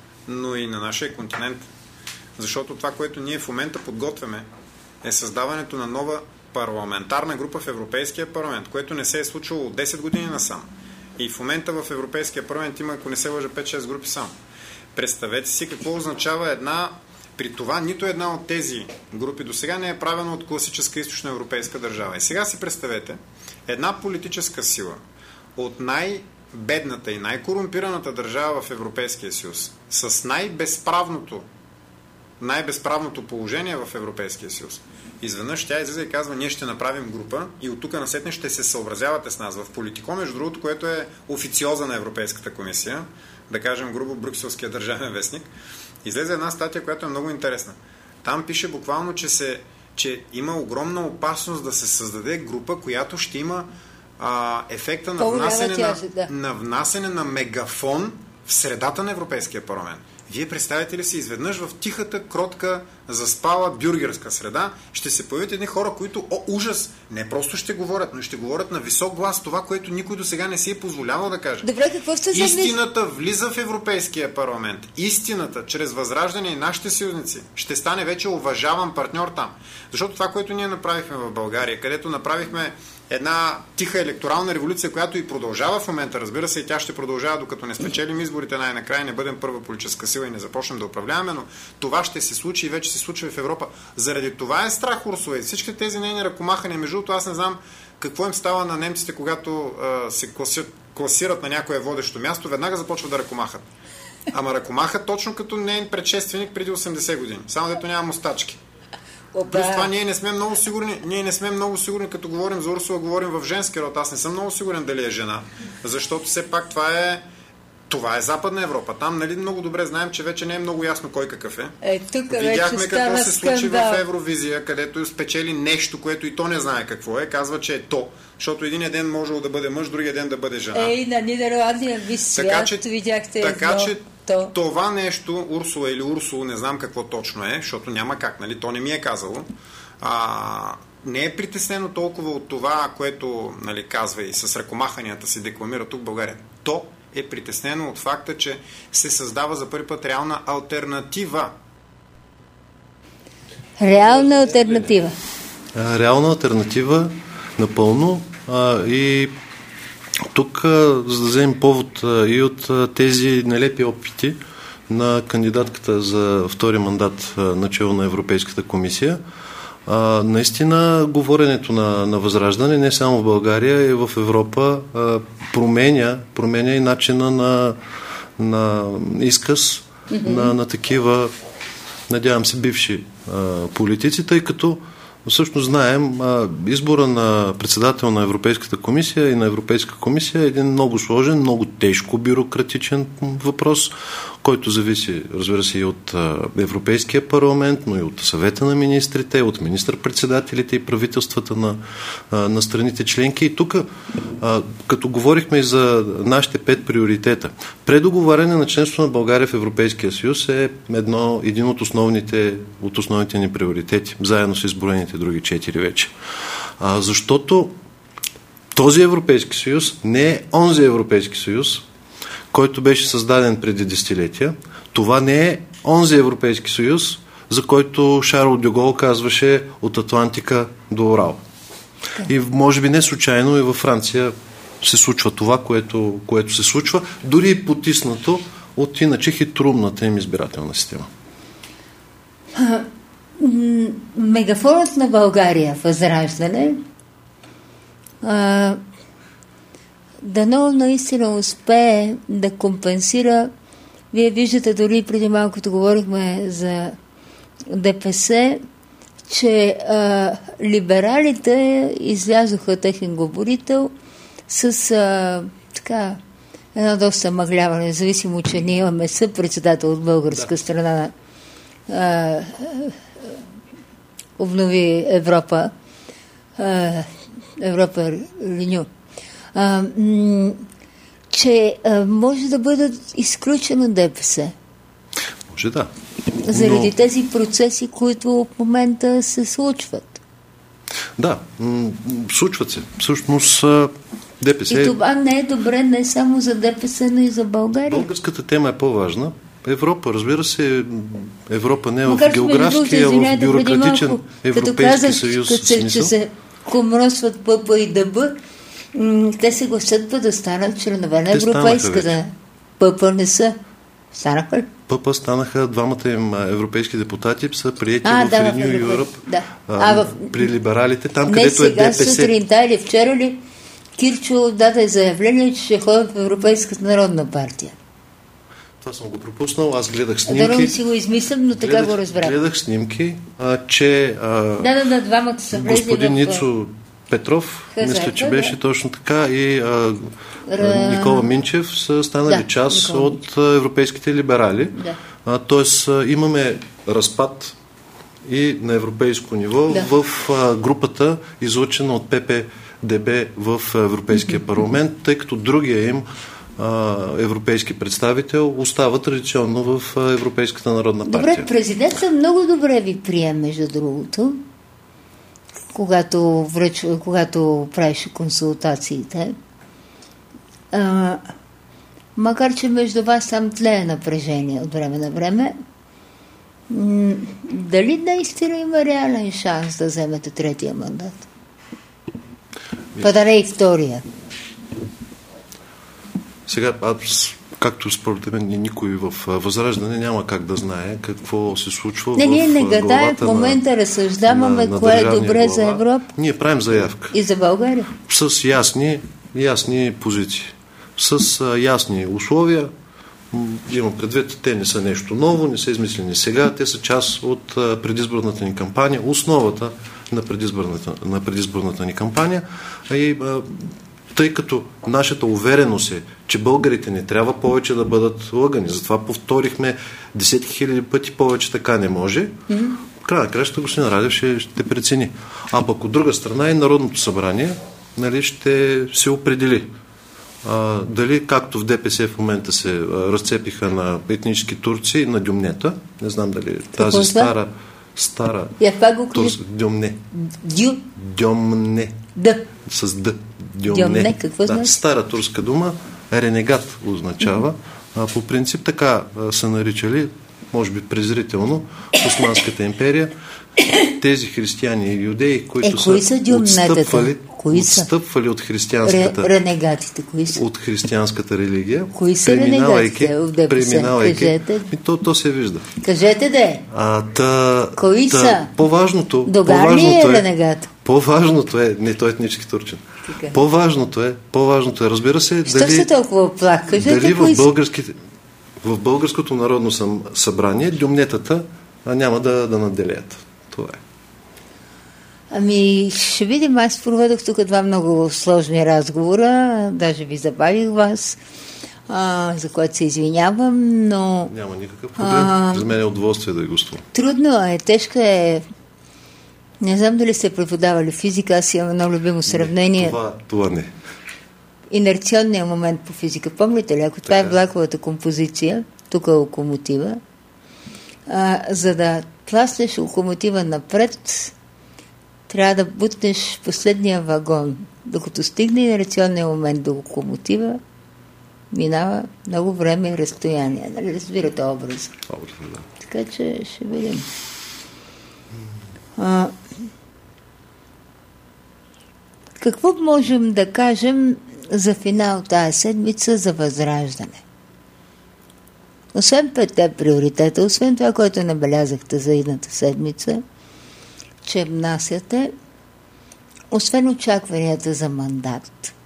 S5: но и на нашия континент. Защото това, което ние в момента подготвяме, е създаването на нова парламентарна група в Европейския парламент, което не се е случило от десет години насам. И в момента в Европейския парламент има, ако не се лъжа, пет-шест групи само. Представете си какво означава една... При това нито една от тези групи до сега не е правена от класическа източноевропейска държава. И сега си представете една политическа сила от най-бедната и най-корумпираната държава в Европейския съюз с най-безправното най-безправното положение в Европейския съюз. Изведнъж тя излиза и казва: ние ще направим група и от тук насетне ще се съобразявате с нас. В Политико, между другото, което е официоза на Европейската комисия, да кажем грубо Брюкселския държавен вестник, излезе една статия, която е много интересна. Там пише буквално, че, се, че има огромна опасност да се създаде група, която ще има а, ефекта на внасене на, да. на внасене на мегафон в средата на Европейския парламент. Вие представите ли си, изведнъж в тихата, кротка, заспала бюргерска среда ще се появят едни хора, които, о, ужас, не просто ще говорят, но ще говорят на висок глас това, което никой до сега не си е позволявал да каже.
S1: Добре, какво сте за...
S5: Истината влиза в Европейския парламент. Истината, чрез Възраждане и нашите съюзници, ще стане вече уважаван партньор там. Защото това, което ние направихме в България, където направихме една тиха електорална революция, която и продължава в момента, разбира се, и тя ще продължава, докато не спечелим изборите най-накрая, не бъдем първа политическа сила и не започнем да управляваме, но това ще се случи и вече се случва в Европа. Заради това е страх Урсула и всички тези нейни ръкомахания. Между другото, аз не знам какво им става на немците, когато а, се класират, класират на някое водещо място, веднага започват да ръкомахат. Ама ръкомахат точно като нейн предшественик преди осемдесет години. Само дето няма мустачки. Плюс това ние не сме много сигурни, ние не сме много сигурни, като говорим за Урсула, говорим в женски род. Аз не съм много сигурен дали е жена, защото все пак това е това е Западна Европа. Там, нали, много добре знаем, че вече не е много ясно кой какъв е.
S1: Е, тук
S5: видяхме какво се случи
S1: скандал.
S5: в Евровизия, където спечели нещо, което и то не знае какво е. Казва, че е то. Защото един ден можело да бъде мъж, другия ден да бъде жена.
S1: Ей, на Нидерландия ви свят, така, че, видяхте
S5: така,
S1: едно,
S5: че
S1: то.
S5: Това нещо, Урсула или Урсул, не знам какво точно е, защото няма как, нали, то не ми е казало. А, не е притеснено толкова от това, което, нали, казва и с ръкомаханията си декламира тук в България. То е притеснено от факта, че се създава за първи път реална алтернатива.
S1: Реална алтернатива.
S3: Реална алтернатива, напълно. А, и Тук, за да вземем повод и от тези нелепи опити на кандидатката за втори мандат начало на Европейската комисия, а, наистина говоренето на, на възраждане не само в България, и в Европа а, променя, променя и начина на, на изказ mm-hmm. на, на такива, надявам се, бивши а, политици, тъй като всъщност знаем, избора на председател на Европейската комисия и на Европейска комисия е един много сложен, много тежко бюрократичен въпрос, който зависи, разбира се, и от Европейския парламент, но и от съвета на министрите, от министър-председателите и правителствата на, на страните членки. И тук, като говорихме и за нашите пет приоритета, предоговаряне на членството на България в Европейския съюз е едно, един от основните, от основните ни приоритети, заедно с изброените други четири вече. А, защото този Европейски съюз не е онзи Европейски съюз, който беше създаден преди десетилетия. Това не е онзи Европейски съюз, за който Шарл де Гол казваше от Атлантика до Урал. И може би не случайно и във Франция се случва това, което, което се случва, дори и потиснато от иначе хитроумната им избирателна система.
S1: Мегафонът на България, Възраждане, а, дано наистина успее да компенсира. Вие виждате, дори преди малкото говорихме за ДПС, че а, либералите излязоха техен говорител с а, така едно доста мъгляване, независимо, че ние имаме съпредседател от българска да. страна на а, обнови Европа, а, Европа Реню, а, м- че а, може да бъдат изключено ДПС.
S3: Може да.
S1: Заради
S3: Но...
S1: тези процеси, които в момента се случват.
S3: Да, м- случват се. Всъщност ДПС...
S1: И това не е добре не само за ДПС, но и за България.
S3: Българската тема е по-важна. Европа, разбира се, Европа не е в географски, а в бюрократичен малко, Европейски казах, съюз.
S1: Като се, че се комросват ПП и ДБ, м- те се гласят да станат членове на Европейската. ПП не са. Станаха ли?
S3: ПП станаха, двамата им европейски депутати са приети
S1: а,
S3: в
S1: да,
S3: Renew Europe,
S1: да.
S3: а,
S1: а, в...
S3: при либералите, там
S1: не
S3: където
S1: сега,
S3: е ДПС.
S1: сутринта или вчера ли Кирчо даде заявление, че ще ходи в Европейската народна партия.
S3: Това съм го пропуснал, аз гледах снимки.
S1: Да, не си го измислям, но така
S3: гледах,
S1: го разбрах.
S3: Гледах снимки, а, че а,
S1: да, да, да, двамата са влезли
S3: господин
S1: в...
S3: Ницо Петров,
S1: Хазарка,
S3: мисля, че беше
S1: да.
S3: точно така, и а,
S1: Р...
S3: Никола Минчев са станали
S1: да,
S3: част
S1: Никола.
S3: от а, европейските либерали.
S1: Да.
S3: А, тоест а, имаме разпад и на европейско ниво да. в а, групата, излъчена от ПП-ДБ в Европейския парламент, тъй като другия им а, европейски представител остава традиционно в а, Европейската народна партия.
S1: Добре, президентът много добре ви прием, между другото, когато, връч, когато правеше консултациите. А, макар, че между вас там тлее напрежение от време на време, м- дали наистина има реален шанс да вземете третия мандат? Па да не и втория.
S3: Сега, аз, както според мен никой в Възраждане няма как да знае какво се случва
S1: не,
S3: в
S1: ние не гадаем, в момента
S3: на,
S1: разсъждаваме
S3: на, на
S1: кое е добре
S3: глава.
S1: за Европа.
S3: Ние правим заявка.
S1: И за България.
S3: С ясни, ясни позиции. С а, ясни условия. Имам предвид, те не са нещо ново, не са измислени сега. Те са част от а, предизборната ни кампания, основата на предизборната, на предизборната ни кампания. И а, тъй като нашата увереност е, че българите не трябва повече да бъдат лъгани. Затова повторихме десетки хиляди пъти повече, така не може. Mm-hmm. Край на кращата господин Радев ще, ще прецени. А пък от друга страна и Народното събрание, нали, ще се определи. А, дали както в ДПС в момента се а, разцепиха на етнически турци, на дюмнета, не знам дали тази
S1: Какво
S3: стара стара турска дюмне.
S1: Дю?
S3: Дюмне.
S1: Да.
S3: С Д. Дюмне.
S1: Дюмне, какво
S3: да,
S1: значи?
S3: стара турска дума, ренегат означава. Mm-hmm. А, по принцип така а, са наричали, може би презрително, Османската империя, тези християни и юдеи, които
S1: е,
S3: са,
S1: са отстъпвали. Кои са?
S3: Отстъпвали от християнската...
S1: Ре, ренегатите, кои са?
S3: От християнската религия.
S1: Кои са ренегатите в ДПС?
S3: Преминавайки... То, то се вижда.
S1: Кажете де.
S3: А, та,
S1: кои та, са?
S3: По-важното...
S1: Догар
S3: по-важното
S1: ли е ренегат?
S3: По-важното е... Не, той е етнически турчин. Така. По-важното е... По-важното е, разбира се,
S1: Що
S3: дали...
S1: са толкова плак? Кажете,
S3: дали
S1: кои
S3: в, българските, в българското народно събрание дюмнетата няма да, да наделят. Това е.
S1: Ами, ще видим. Аз проведох тук два много сложни разговора. Даже ви забавих вас, а, за което се извинявам, но...
S3: Няма никакъв проблем. А, за мен е удоволствие да я гостувам.
S1: Трудно е, тежка е. Не знам дали сте преподавали физика, аз имам едно любимо сравнение.
S3: Не, това, това не.
S1: Инерционният момент по физика. Помните ли, ако това така е влаковата композиция, тук е локомотива, а, за да тласнеш локомотива напред, трябва да бутнеш последния вагон. Докато стигне инерционният момент до локомотива, минава много време и разстояние. Нали разбирате образа?
S3: Образ, да.
S1: Така че ще видим. А, какво можем да кажем за финал тази седмица за Възраждане? Освен петте приоритета, освен това, което набелязахте за едната седмица, че внасяте, освен очакванията за мандат,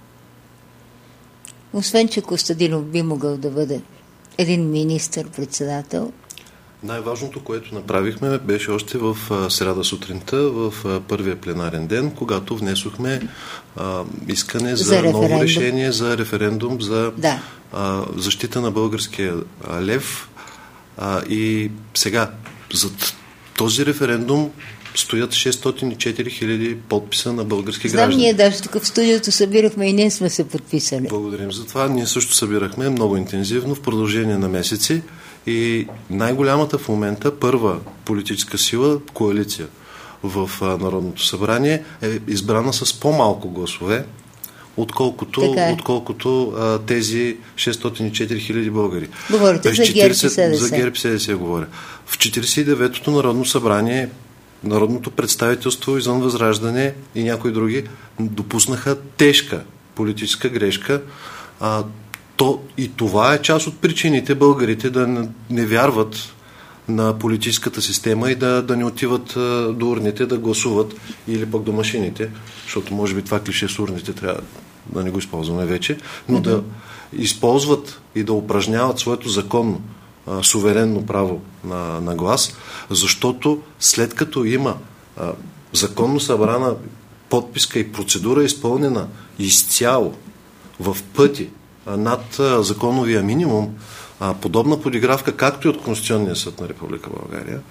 S1: освен, че Костадинов би могъл да бъде един министър-председател.
S3: Най-важното, което направихме, беше още в сряда сутринта, в първия пленарен ден, когато внесохме а, искане за, за ново решение за референдум за
S1: да.
S3: а, защита на българския лев. А, и сега, за този референдум стоят шестстотин и четири хиляди подписа на български
S1: Знам,
S3: граждани.
S1: Ние даже тук в студиото събирахме и ние сме се подписали.
S3: Благодарим за това. Ние също събирахме много интензивно в продължение на месеци и най-голямата в момента първа политическа сила, коалиция в а, Народното събрание е избрана с по-малко гласове, отколкото, е. отколкото а, тези шестстотин и четири хиляди българи.
S1: Говорите за ГЕРБ и СДС.
S3: За ГЕРБ и СДС говоря. В четиридесет и деветото Народно събрание Народното представителство, Извън Възраждане и някои други допуснаха тежка политическа грешка. А, то, и това е част от причините българите да не, не вярват на политическата система и да, да не отиват а, до урните да гласуват или пък до машините, защото може би това клише с урните трябва да не го използваме вече, но mm-hmm. да използват и да упражняват своето законно а, суверенно право на, на глас, защото след като има а, законно събрана подписка и процедура изпълнена изцяло в пъти а, над а, законовия минимум, а, подобна подигравка, както и от Конституционния съд на Република България.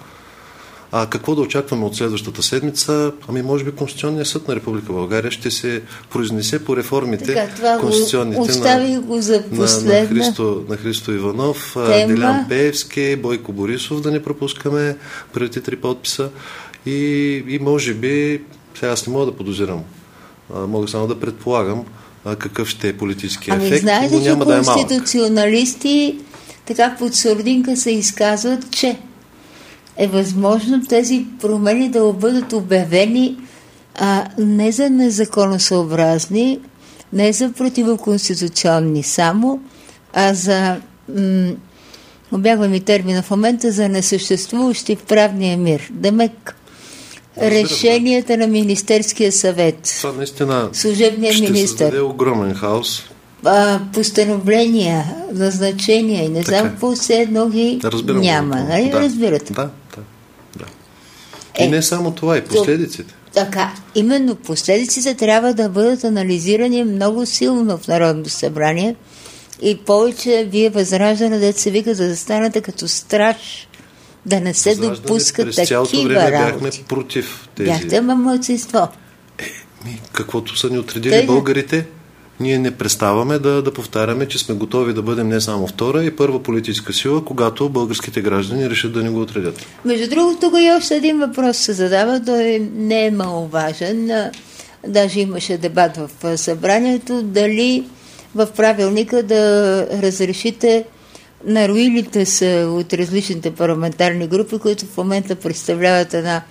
S3: А какво да очакваме от следващата седмица? Ами може би Конституционния съд на Република България ще се произнесе по реформите така, конституционните на,
S1: го за
S3: на, на, Христо, на Христо Иванов, Тема. Делян Пеевски, Бойко Борисов, да не пропускаме преди три подписа и, и може би, сега аз не мога да подозирам, а, мога само да предполагам а, какъв ще е политически ефект.
S1: Ами знаете,
S3: но няма
S1: че
S3: да е малък.
S1: Конституционалисти така под сурдинка се изказват, че е възможно тези промени да бъдат обявени а, не за незаконосъобразни, не за противоконституционни само, а за, м- обягва ми термина в момента, за несъществуващи в правния мир. Демек, решенията на Министерския съвет,
S3: това наистина
S1: служебния
S3: ще
S1: министър,
S3: създаде огромен хаос.
S1: А, постановления, назначения и не знам какво все едно ги
S3: Разбирам,
S1: няма.
S3: да,
S1: Нали?
S3: да,
S1: Разбирате?
S3: Да, да, да. И е, не само това, и последиците.
S1: Така, именно последиците трябва да бъдат анализирани много силно в Народното събрание и повече вие Възраждане, да се вика, за да станете като страж, да не се допускат такива работи.
S3: Бяхме против тези...
S1: Бяхте ма мълцинство.
S3: Е, ми, каквото са ни отредили Тъй, българите, ние не преставаме да, да повтаряме, че сме готови да бъдем не само втора и първа политическа сила, когато българските граждани решат да ни го отредят.
S1: Между другото, тук и още един въпрос се задава, той не е маловажен. Даже имаше дебат в събранието, дали в правилника да разрешите нароилите се от различните парламентарни групи, които в момента представляват една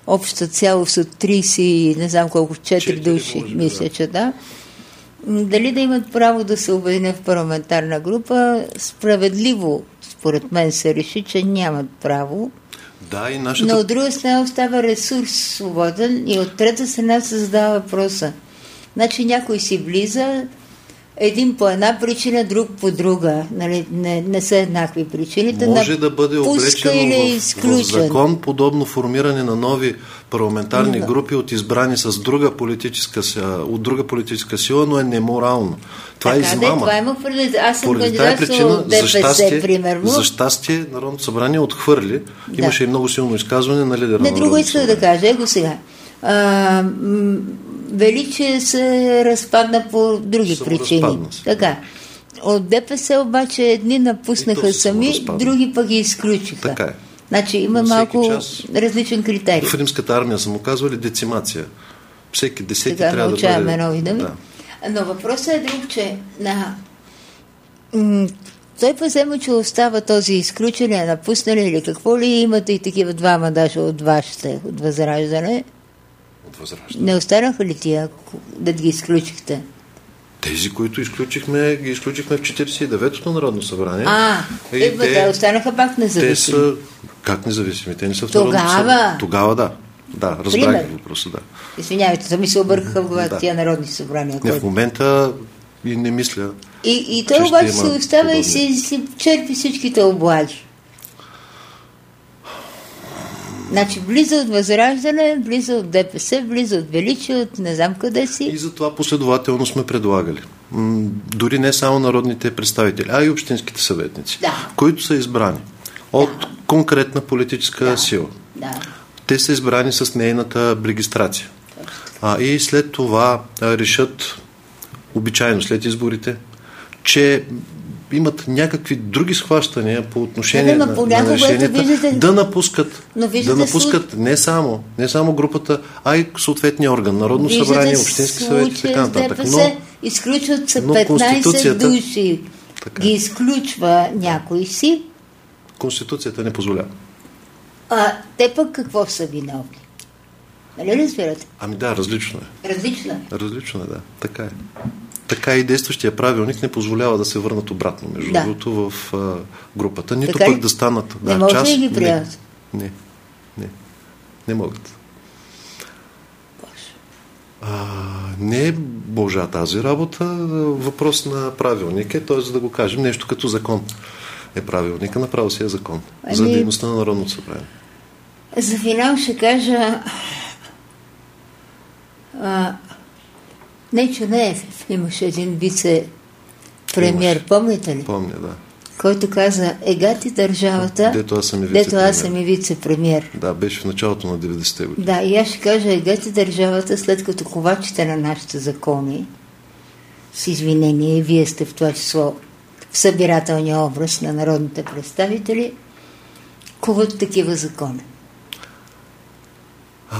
S1: обща цялост от трийсет, не знам колко, четири души,
S3: може,
S1: мисля,
S3: да.
S1: че да. Дали да имат право да се обединят в парламентарна група, справедливо, според мен, се реши, че нямат право.
S3: Да, и нашата...
S1: Но от друга страна остава ресурс свободен и от трета страна се задава въпроса. Значи някой си влиза, един по една причина, друг по друга. Нали, не, не са еднакви причините.
S3: Може да бъде облечено в, в закон подобно формиране на нови парламентарни
S1: да.
S3: групи от избрани с друга политическа, от друга политическа сила, но е неморално. Това
S1: така,
S3: е измама.
S1: Да, това има предвид. Аз съм
S3: Поради тази причина,
S1: ДПС,
S3: за щастие,
S1: примерно.
S3: за щастие Народното събрание отхвърли. Да. Имаше и много силно изказване на лидера
S1: не,
S3: на
S1: друго исках да кажа, его сега. А, м- Величие се разпадна по други
S3: Само
S1: причини. Така. От ДПС обаче едни напуснаха сами, други пък ги изключиха.
S3: Така е.
S1: Значи има малко час, различен критерий.
S3: В римската армия са му казвали децимация. Всеки десети
S1: така,
S3: трябва да бъде...
S1: нови думи. Да. Но въпросът е друг, че на... м- той по-взема, че остава този изключен, напуснали или какво ли, имате и такива двама даже от вашите, от Възраждане.
S3: От Възраждане.
S1: Не останаха ли тия да ги изключихте?
S3: Тези, които изключихме, ги изключихме в четирийсет и деветото Народно събрание.
S1: А, и е, те, те останаха пак независими.
S3: Те са... Как независими? Те не са в
S1: Тогава...
S3: Народното събрание. Тогава, да. Да, разбрах въпроса, да.
S1: Извинявайте, то ми се объркаха в главата
S3: да.
S1: тия народни събрания.
S3: Не, в момента и не мисля.
S1: И, и той обаче се остава и си, си черпи всичките облаги. Значи влиза от Възраждане, влиза от ДПС, влиза от Величие, от не знам къде си.
S3: И затова последователно сме предлагали. М- дори не само народните представители, а и общинските съветници,
S1: да.
S3: които са избрани от
S1: да.
S3: конкретна политическа
S1: да.
S3: сила.
S1: Да.
S3: Те са избрани с нейната регистрация. А, и след това а, решат, обичайно след изборите, че имат някакви други схващания по отношение
S1: да,
S3: на,
S1: по
S3: на решенията,
S1: виждате,
S3: да напускат, да напускат
S1: случ...
S3: не само, не само групата, а и съответния орган, Народно
S1: виждате
S3: събрание, общински съвет и така нататък.
S1: Но, изключват се петнайсет души.
S3: Така.
S1: Ги изключва някой си.
S3: Конституцията не позволява.
S1: А те пък какво са виновни? Нали разбирате?
S3: Ами да, различно е.
S1: Различно е?
S3: Различно е, да. Така е. Така и действащия правилник не позволява да се върнат обратно, между
S1: да.
S3: другото, в а, групата. Нито
S1: така
S3: пък
S1: и?
S3: да станат...
S1: Не
S3: да,
S1: може
S3: част,
S1: ли ги приемат?
S3: Не, не, не. Не могат. А, не е Божа тази работа, въпрос на правилник е, т.е. да го кажем, нещо като закон е правилника, направо си е закон ами... за дейността на Народното събрание.
S1: За финал ще кажа а, не, че не е. Имаше един вице-премьер, помните ли?
S3: Помня, да.
S1: Който каза, ега ти държавата,
S3: дето аз съм и вице-премьер.
S1: Дето аз съм и вице-премьер.
S3: Да, беше в началото на деветдесетте години.
S1: Да, и аз ще кажа, ега ти държавата, след като ковачите на нашите закони, с извинение, вие сте в това число в събирателния образ на народните представители, коват такива закони.
S3: А...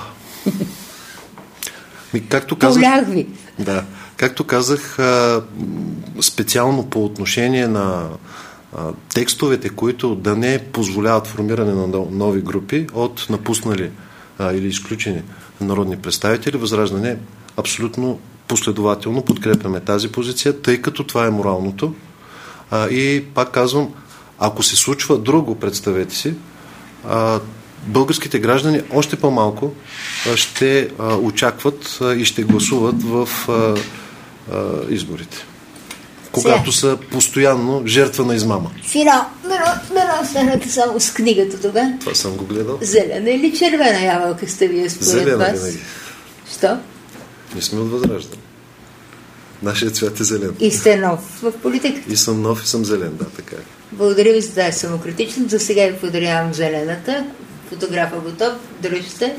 S3: Ми, както казах,
S1: Полях ви.
S3: Да, както казах, специално по отношение на текстовете, които да не позволяват формиране на нови групи от напуснали или изключени народни представители, Възраждане абсолютно последователно подкрепяме тази позиция, тъй като това е моралното. И пак казвам, ако се случва друго, представете си, българските граждани още по-малко ще а, очакват а, и ще гласуват в а, а, изборите. Когато Сега. са постоянно жертва на измама.
S1: Финал. Мене останете само с книгата тогава.
S3: Това съм го гледал.
S1: Зелена или червена ябълка сте вие според
S3: Зелена
S1: вас?
S3: винаги.
S1: Що?
S3: Не сме от Възраждане. Нашият цвят е зелен.
S1: И сте нов в политиката.
S3: И съм нов и съм зелен, да, така е.
S1: Благодаря ви за тази самокритичност. За сега ви подарявам зелената. Фотографа готов. Дръжте.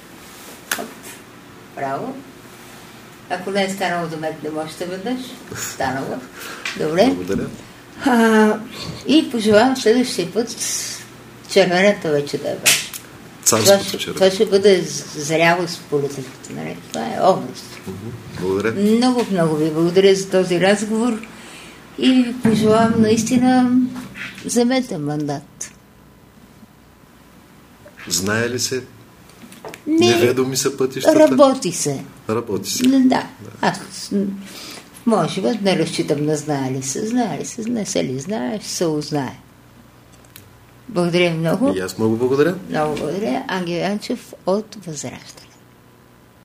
S1: Браво. Ако не е станало да метнем още веднъж. Станало. Добре.
S3: Благодаря.
S1: А, и пожелавам следващия път червената вече да е ваша. Това, това ще бъде зрялост в политиката. Нали? Това е образ.
S3: Благодаря.
S1: Много, много ви благодаря за този разговор и ви пожелавам наистина вземете мандат.
S3: Знае ли се
S1: Не,
S3: Неведоми са пътищата.
S1: Работи се.
S3: Работи се.
S1: Да. да. Аз в моя живот не разчитам на знае ли се. Знае ли се, не се ли знае, ще се узнае. Благодаря много.
S3: И аз много благодаря.
S1: Много благодаря. Ангел Янчев от Възраждане.